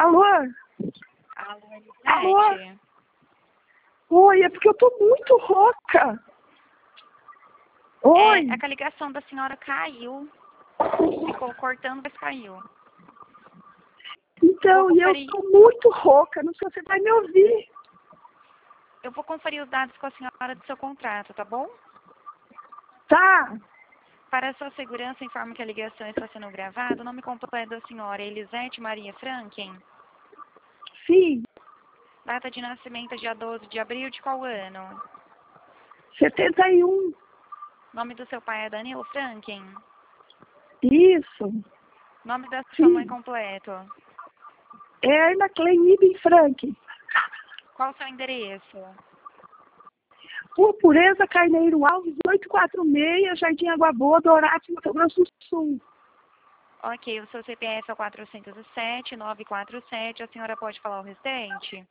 Alô? Alô, Alô? Elisete? Oi, é porque eu tô muito rouca. Oi? É que a ligação da senhora caiu. Ficou cortando, mas caiu. Então, Vou e eu conferir. tô muito rouca, não sei se você vai me ouvir. Eu vou conferir os dados com a senhora do seu contrato, tá bom? Tá? Para a sua segurança, informo que a ligação está sendo gravada. O nome completo da senhora é Elisete Maria Franken. Sim, Data de nascimento é dia 12 de abril de qual ano? 71. Nome do seu pai é Danilo Franken. Isso. Nome da sua mãe Sim. completo. É na Cleide Frank. Qual o seu endereço? Rua Pureza Carneiro Alves, 846, Jardim Água Boa, Dourado, Mato Grosso do Sul. Ok, o seu CPF é o 407-947. A senhora pode falar o restante?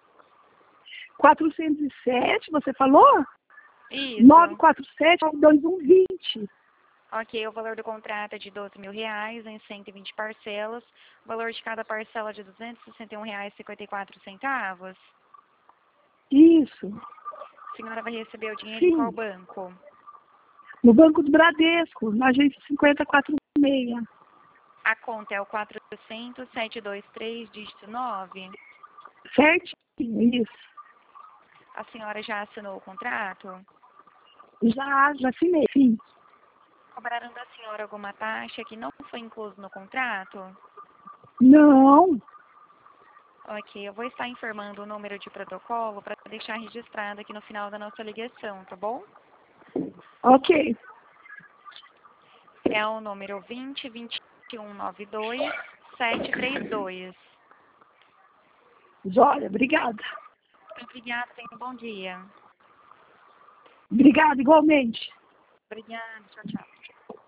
407, você falou? Isso. 947-2120. Ok, o valor do contrato é de R$ 12.000 em 120 parcelas. O valor de cada parcela é de R$ 261,54. Isso. A senhora vai receber o dinheiro em qual Sim. banco? No Banco do Bradesco, na agência 5046. A conta é o 400-723, dígito 9. Certinho, isso. A senhora já assinou o contrato? Já assinei, sim. Cobraram da senhora alguma taxa que não foi incluso no contrato? Não. Ok, eu vou estar informando o número de protocolo para deixar registrado aqui no final da nossa ligação, tá bom? Ok. É o número 20-2192-732. Jóia, obrigada. Obrigada, tenha um bom dia. Obrigada, igualmente. Obrigada, tchau, tchau.